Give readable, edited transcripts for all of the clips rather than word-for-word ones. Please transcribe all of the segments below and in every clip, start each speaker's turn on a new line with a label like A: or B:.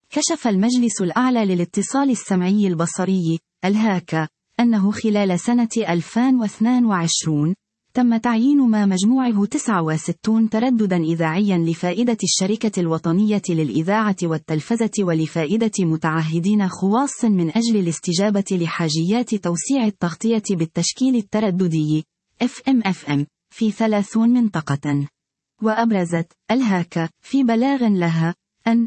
A: كشف المجلس الأعلى للاتصال السمعي البصري الهاكا أنه خلال سنة 2022 تم تعيين ما مجموعه 69 تردداً إذاعياً لفائدة الشركة الوطنية للإذاعة والتلفزة ولفائدة متعهدين خواص من أجل الاستجابة لحاجيات توسيع التغطية بالتشكيل الترددي FM في 30 منطقة. وأبرزت الهاكا في بلاغ لها أن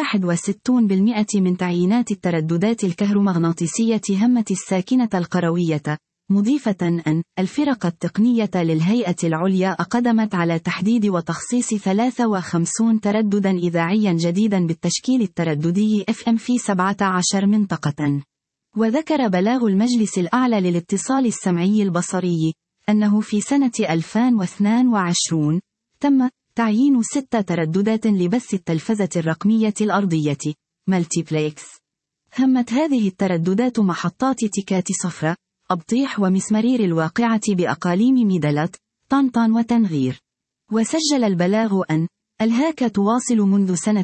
A: 61% من تعيينات الترددات الكهرومغناطيسية همت الساكنة القروية، مضيفة أن الفرق التقنية للهيئة العليا أقدمت على تحديد وتخصيص 53 ترددا إذاعيا جديدا بالتشكيل الترددي FM في 17 منطقة. وذكر بلاغ المجلس الأعلى للاتصال السمعي البصري أنه في سنة 2022 تم تعيين 6 ترددات لبث التلفزة الرقمية الأرضية مالتيبليكس. همت هذه الترددات محطات تكات صفرة، أبطيح ومسمرير الواقعة بأقاليم ميدلت، طنطان وتنغير. وسجل البلاغ أن الهاكا تواصل منذ سنة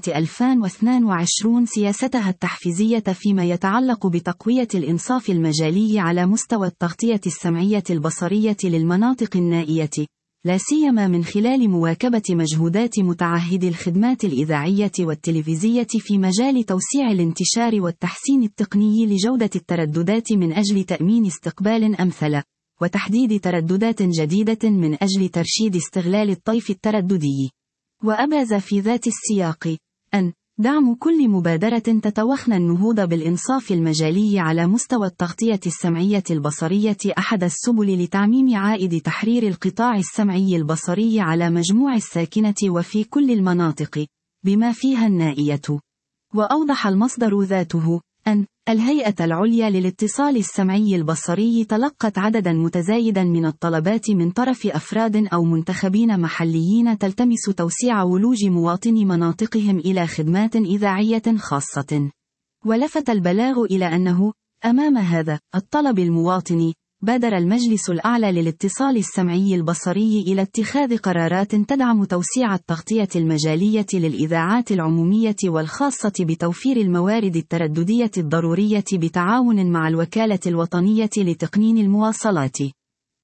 A: 2022 سياستها التحفيزية فيما يتعلق بتقوية الإنصاف المجالي على مستوى التغطية السمعية البصرية للمناطق النائية، لا سيما من خلال مواكبة مجهودات متعهدي الخدمات الإذاعية والتلفزية في مجال توسيع الانتشار والتحسين التقني لجودة الترددات من أجل تأمين استقبال أمثل، وتحديد ترددات جديدة من أجل ترشيد استغلال الطيف الترددي. وأبرز في ذات السياق أن دعم كل مبادرة تتوخى النهوض بالإنصاف المجالي على مستوى التغطية السمعية البصرية أحد السبل لتعميم عائد تحرير القطاع السمعي البصري على مجموع الساكنة وفي كل المناطق بما فيها النائية. وأوضح المصدر ذاته أن الهيئة العليا للاتصال السمعي البصري تلقت عددا متزايدا من الطلبات من طرف أفراد أو منتخبين محليين تلتمس توسيع ولوج مواطني مناطقهم إلى خدمات إذاعية خاصة. ولفت البلاغ إلى أنه أمام هذا الطلب المواطني بادر المجلس الأعلى للاتصال السمعي البصري إلى اتخاذ قرارات تدعم توسيع التغطية المجالية للإذاعات العمومية والخاصة بتوفير الموارد الترددية الضرورية بتعاون مع الوكالة الوطنية لتقنين المواصلات.